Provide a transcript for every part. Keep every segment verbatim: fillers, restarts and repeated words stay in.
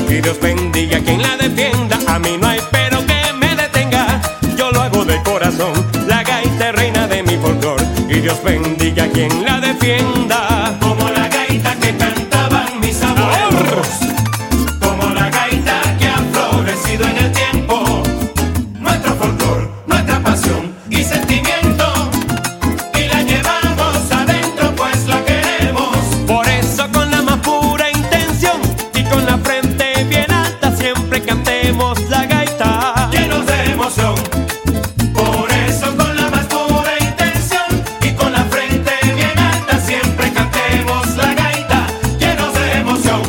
y Dios bendiga a quien la defienda. A mí no hay pero que me detenga, yo lo hago de corazón. La gaita es reina de mi folclor y Dios bendiga a quien la defienda. Como la gaita que cantaban mis abuelos, como la gaita que ha florecido en el tiempo, nuestro folclor, nuestra pasión y sentimiento, y la llevamos adentro pues la queremos. Por eso con la más pura intención y con la frente bien alta siempre cantemos la gaita, llenos de emoción. Por eso con la más pura intención y con la frente bien alta siempre cantemos la gaita, llenos de emoción.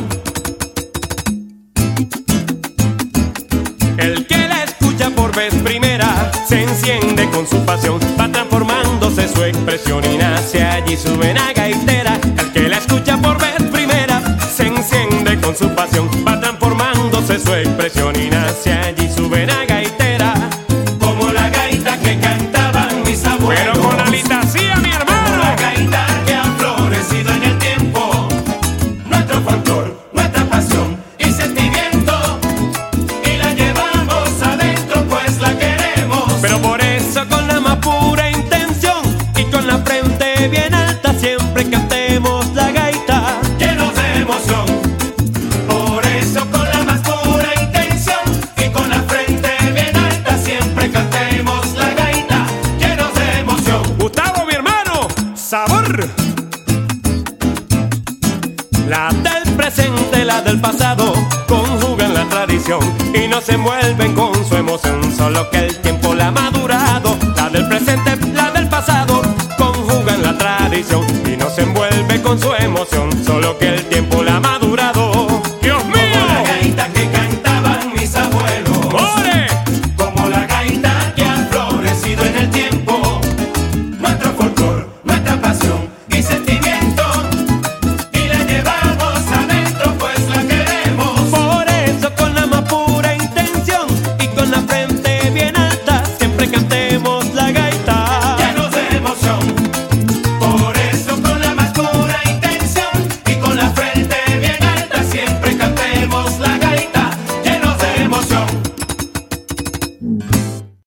El que la escucha por vez primera se enciende con su pasión, va transformándose su expresión y nace allí su vena gaitera. El que la escucha por vez primera se enciende con su pasión, va transformándose su expresión y nace allí su vena gaitera. Como la gaita que cantaban mis abuelos, Pero con alitacía, mi como hermano. la gaita que ha florecido en el tiempo, nuestro folclor, nuestra pasión y sentimiento, y la llevamos adentro pues la queremos. Pero por eso con la más pura intención y con la frente bien alta siempre cantemos la gaita, Llenos de emoción. Por eso con la más pura intención y con la frente bien alta siempre cantemos la gaita, llenos de emoción. Gustavo, mi hermano, sabor. La del presente, la del pasado, conjugan la tradición y no se envuelven con su emoción, solo que el tiempo la ha madurado. La del presente, la del pasado, conjugan la tradición y no se envuelve con su emoción, solo que el tiempo